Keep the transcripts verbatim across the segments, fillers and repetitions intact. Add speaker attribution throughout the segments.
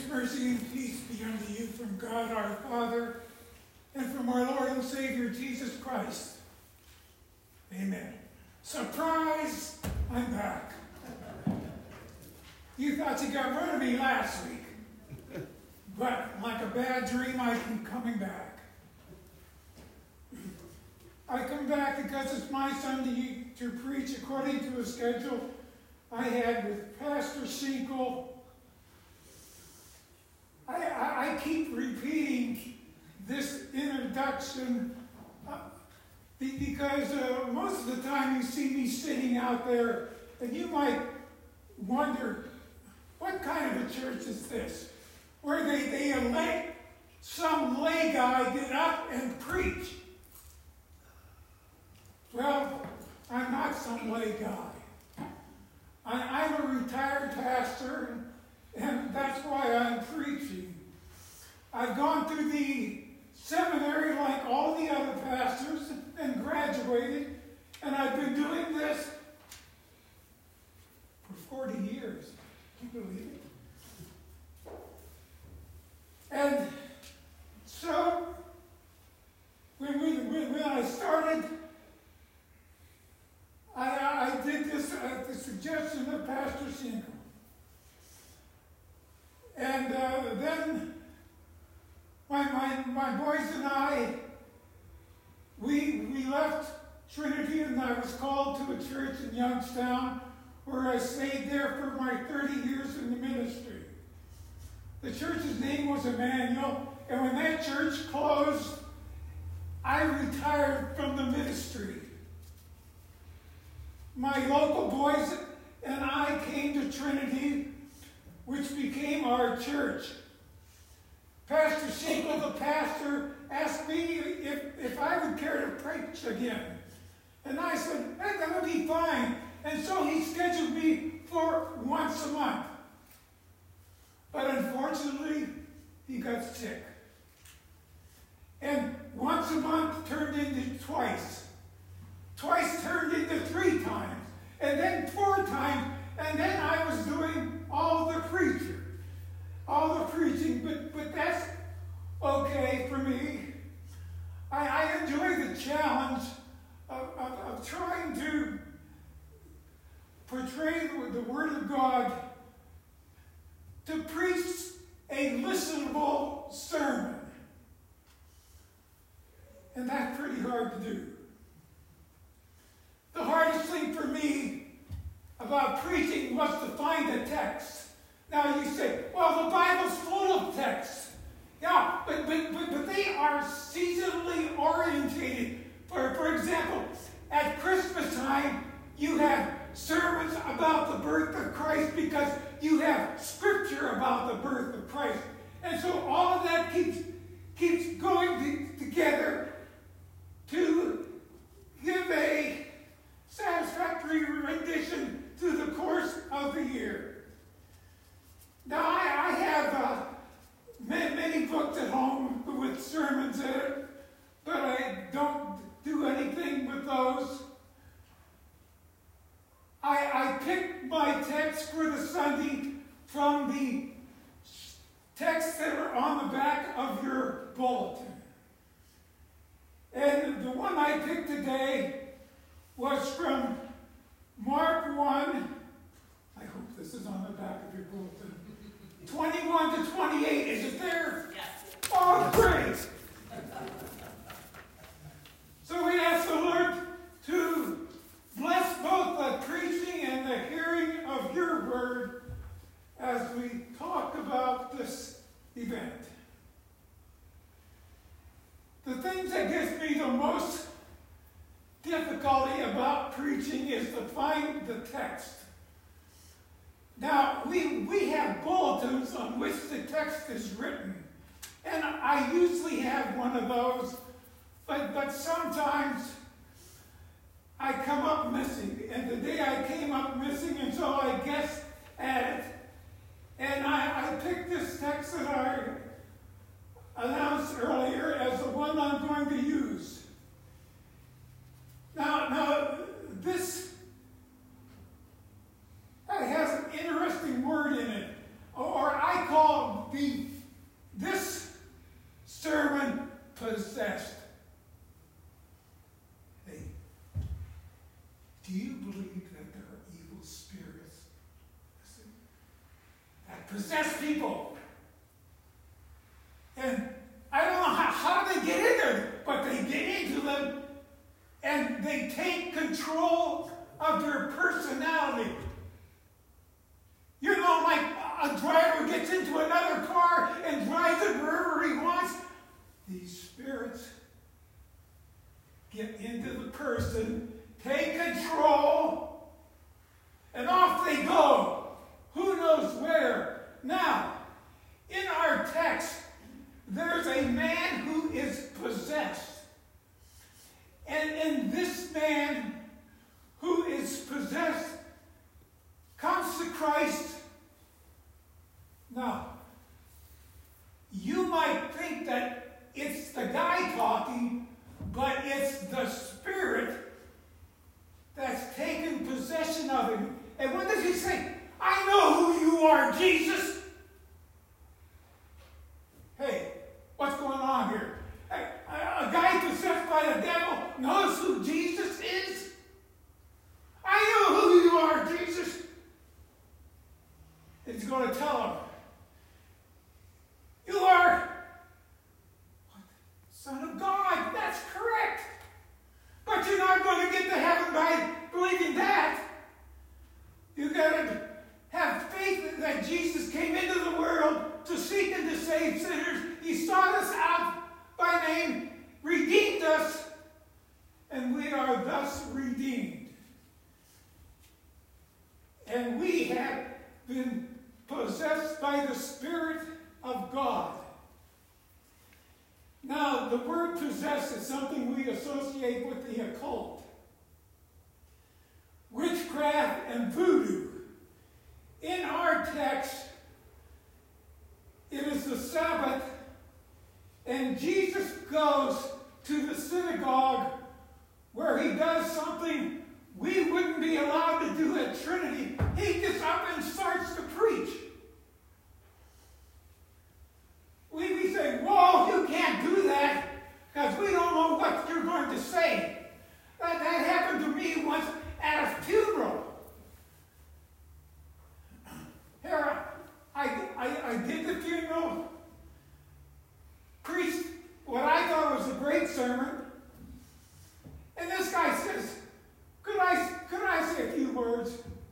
Speaker 1: mercy, and peace be unto you from God our Father and from our Lord and Savior Jesus Christ. Amen. Surprise! I'm back. You thought you got rid of me last week, but like a bad dream, I keep coming back. I come back because it's my Sunday to preach according to a schedule I had with Pastor Schenkel. I, I, I keep repeating this introduction uh, because uh, most of the time you see me sitting out there and you might wonder, what kind of a church is this? Where they, they elect some lay guy get up and preach. Well, I'm not some lay guy. I, I'm a retired pastor, and that's why I'm preaching. I've gone through the seminary like all the other pastors and graduated, and I've been doing this for forty years. Can you believe it? And so, when, we, when, when I started, I, I did this at the suggestion of Pastor Schenkel. And uh, then my, my, my boys and I, we, we left Trinity, and I was called to a church in Youngstown where I stayed there for my thirty years in the ministry. The church's name was Emmanuel, and when that church closed, I retired from the ministry. My local boys and I came to Trinity, which became our church. Pastor Schenkel, the pastor, asked me if, if I would care to preach again. And I said, hey, that would be fine. And so he scheduled me for once a month. But unfortunately, he got sick. And once a month turned into twice. Twice turned into three times. And then four times. And then I was doing all the preaching. All the preaching. But, but that's okay for me. I, I enjoy the challenge of, of, of trying to portray the Word of God, to preach a listenable sermon. And that's pretty hard to do. The hardest thing for me about preaching was to find a text. Now you say, well, the Bible's full of texts. Yeah, but, but, but, but they are seasonally orientated. For, for example, at Christmas time, you have sermons about the birth of Christ because you have scripture about the birth of Christ. And so all of that keeps, keeps going to, together to give a satisfactory rendition to the course of the year. Now, I, I have uh, many, many books at home with sermons in it, but I don't do anything with those. I, I picked my text for the Sunday from the texts that are on the back of your bulletin. And the one I picked today was from Mark one. I hope this is on the back of your bulletin. twenty-one to twenty-eight. Is it there?
Speaker 2: Yes.
Speaker 1: Oh, great. So we ask the Lord to bless both the preaching and the hearing of your word as we talk about this event. The things that gives me the most difficulty about preaching is to find the text. Now, we, we have bulletins on which the text is written, and I usually have one of those, but, but sometimes I come up missing, and today I came up missing, and so I guessed at it. And I, I picked this text that I announced earlier as the one I'm going to use. Now, now this it has an interesting word in it, or I call be this sermon possessed. Hey, do you believe that there are evil spirits that possess people? And I don't know how, how they get in there, but they get into them and they take control of their personality. You know, like a driver gets into another car and drives it wherever he wants. These spirits get into the person, take control, and off they go. Who knows where? Now, in our text, there's a man who is possessed. And, and this man who is possessed comes to Christ. Now, you might think that it's the guy talking, but it's the spirit that's taken possession of him. And what does he say? I know who you are, Jesus. Hey, what's going on here? A, a, a guy possessed by the devil knows who Jesus is? I know who you are, Jesus. And he's going to tell him, you are what? Son of God. That's correct. But you're not going to get to heaven by believing that. You've got to have faith that Jesus came into the world to seek and to save sinners. He sought us out by name, redeemed us, and we are thus redeemed. And we have been possessed by the Spirit of God. Now, the word possess is something we associate with the occult. Witchcraft and voodoo. In our text, it is the Sabbath, and Jesus goes to the synagogue where he does something we wouldn't be allowed to do at Trinity. He gets up and starts to preach. We'd be saying, whoa, you can't do that because we don't know what you're going to say. That, that happened to me once at a funeral. Here, I, I, I did the funeral, preached what I thought was a great sermon, and this guy says, could I, could I say a few words?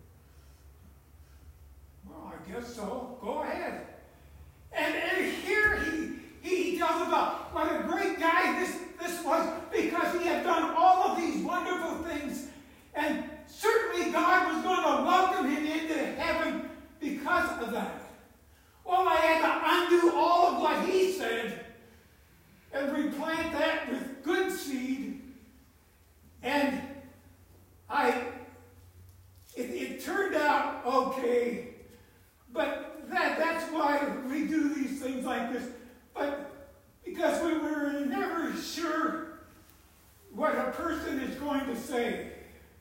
Speaker 1: Well, I guess so. Go ahead. And, and here he, he tells about what a great guy this, this was because he had done all of these wonderful things. And certainly God was going to welcome him into heaven because of that. Well, I had to undo all of what he said and replant that with good seed. And I, it, it turned out okay. But that, that's why we do these things like this. But because we were never sure what a person is going to say.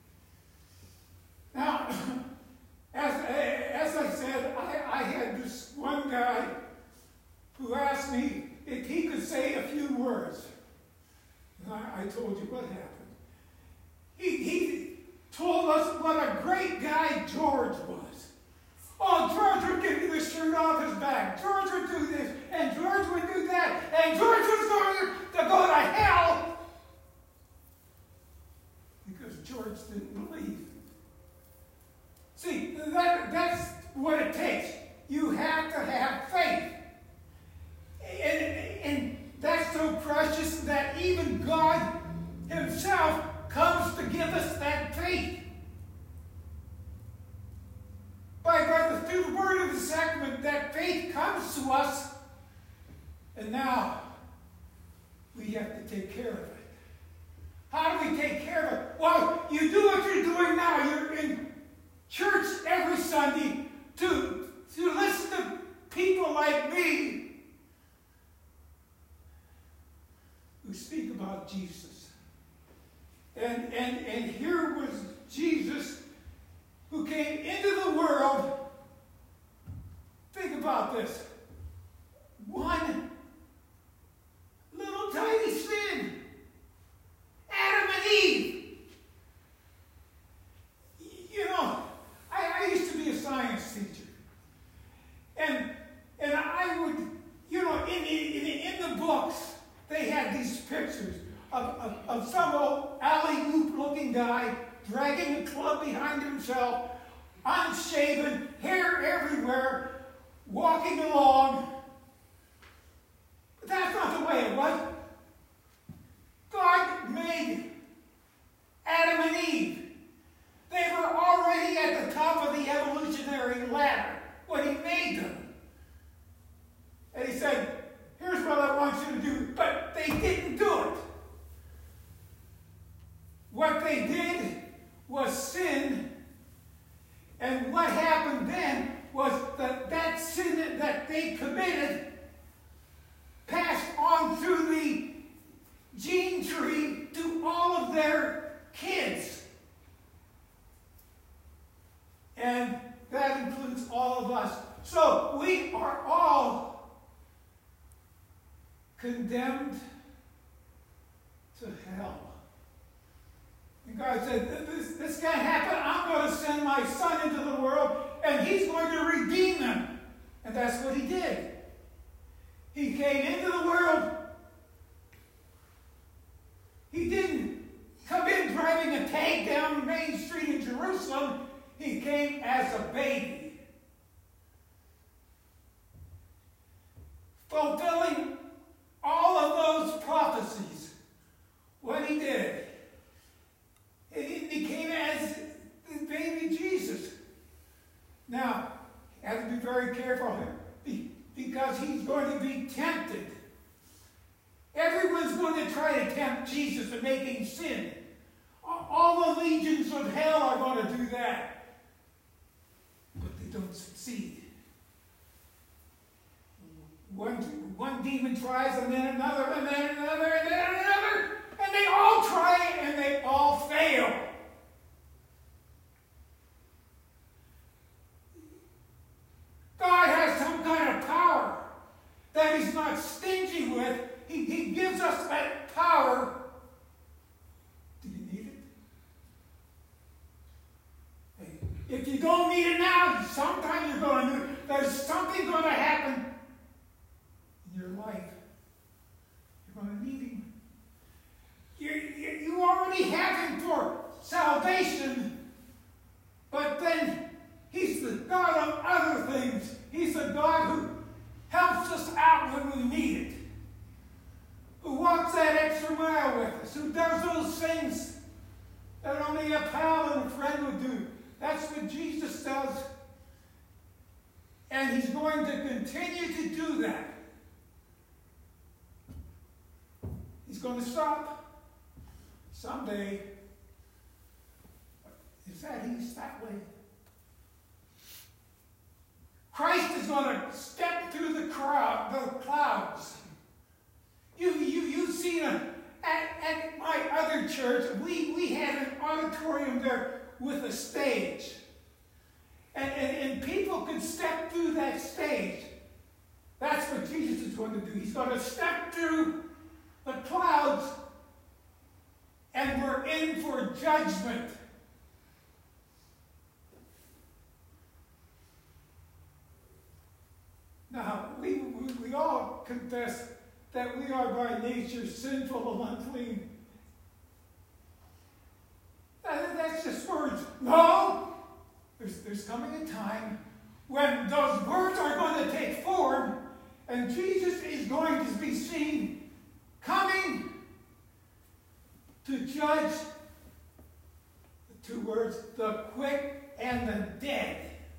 Speaker 1: Now, as, as I said, I, I had this one guy who asked me if he could say a few words. And I, I told you what happened. He, he told us what a great guy George was. Oh, George would give you the shirt off his back. George would do this, and George would do that, and George was going to go to hell because George didn't believe. See, that, that's what it takes. You have to have faith. And, and that's so precious that even God himself comes to give us that faith. By, by the, through the word of the sacrament, that faith comes to us, and now we have to take care of it. How do we take care of it? Well, you do what you're doing now. You're in church every Sunday to, to listen to people like me who speak about Jesus. And, and, and here was Jesus who came into the world. Think about this. transmitted, passed on through the gene tree to all of their kids. And that includes all of us. So we are all condemned to hell. And God said, this, this can't happen. I'm going to send my son into the world, and he's going to redeem them. And that's what he did. He came into the world. He didn't come in driving a tank down Main Street in Jerusalem. He came as a baby, fulfilling all of those prophecies. What he did, he came as the baby Jesus. Now, you have to be very careful because he's going to be tempted. Everyone's going to try to tempt Jesus to make him sin. All the legions of hell are going to do that. But they don't succeed. One, one demon tries, and then another, and then another, and then another, and they all try it, and they all fail. God has some kind of power that he's not stingy with. He, he gives us that power. Do you need it? Hey, if you don't need it now, sometime you're going to need it. There's something going to happen in your life. You're going to need him. You, you, you already have him for salvation, but then he's the God of other things. He's the God who helps us out when we need it, who walks that extra mile with us, who does those things that only a pal and a friend would do. That's what Jesus does. And he's going to continue to do that. He's going to stop someday. Is that he's that way? Christ is going to step through the crowd, the clouds. You, you, you've seen him at, at my other church. We, we had an auditorium there with a stage. And, and, and people could step through that stage. That's what Jesus is going to do. He's going to step through the clouds, and we're in for judgment. Now, we, we, we all confess that we are by nature sinful and unclean. That, that's just words. No! There's, there's coming a time when those words are going to take form, and Jesus is going to be seen coming to judge, the two words, the quick and the dead.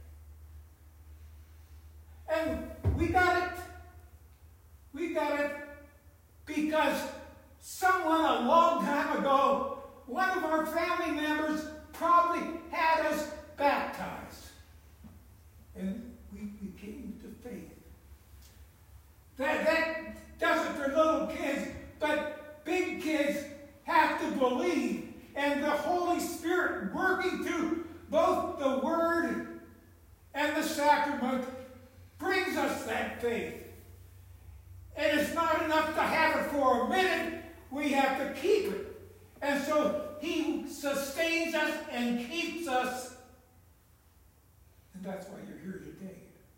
Speaker 1: And we got it. We got it because someone a long time ago, one of our family members probably had us baptized. And we, we came to faith. That, that does it for little kids, but big kids have to believe. And the Holy Spirit working through both the Word and the sacrament brings us that faith. And it's not enough to have it for a minute. We have to keep it. And so he sustains us and keeps us. And that's why you're here today.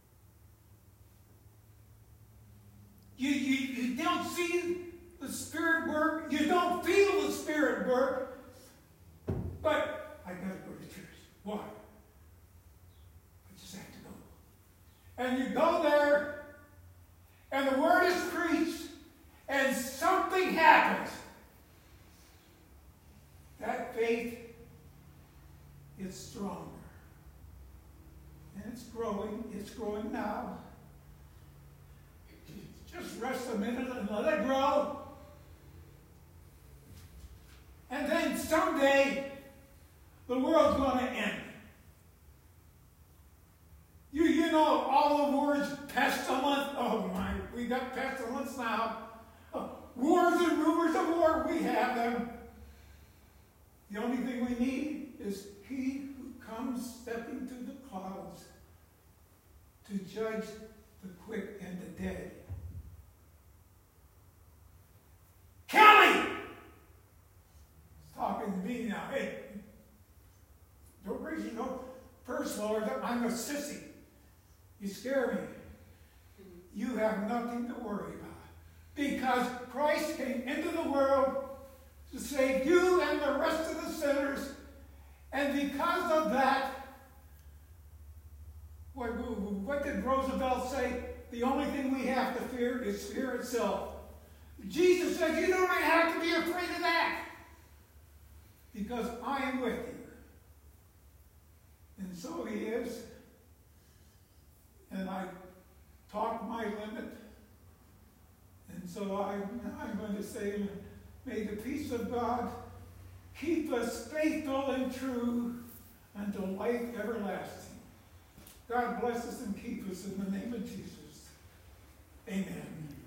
Speaker 1: You, you, you don't see the Spirit work. You don't feel the Spirit work. But I got to go to church. Why? I just have to go. And you go there, and the word is preached, and something happens. That faith is stronger. And it's growing. It's growing now. Just rest a minute and let it grow. And then someday, the world's going to end. You, you know all the words pestilence. Oh got pestilence now. Uh, wars and rumors of war, we have them. The only thing we need is he who comes stepping through the clouds to judge the quick and the dead. Kelly! He's talking to me now. Hey, don't raise your nose. First, Lord, I'm a sissy. You scare me. You have nothing to worry about. Because Christ came into the world to save you and the rest of the sinners. And because of that, what, what did Roosevelt say? The only thing we have to fear is fear itself. Jesus said, you don't have to be afraid of that. Because I am with you. And so he is. And I talk my limit. And so I, I'm going to say, may the peace of God keep us faithful and true unto life everlasting. God bless us and keep us in the name of Jesus. Amen.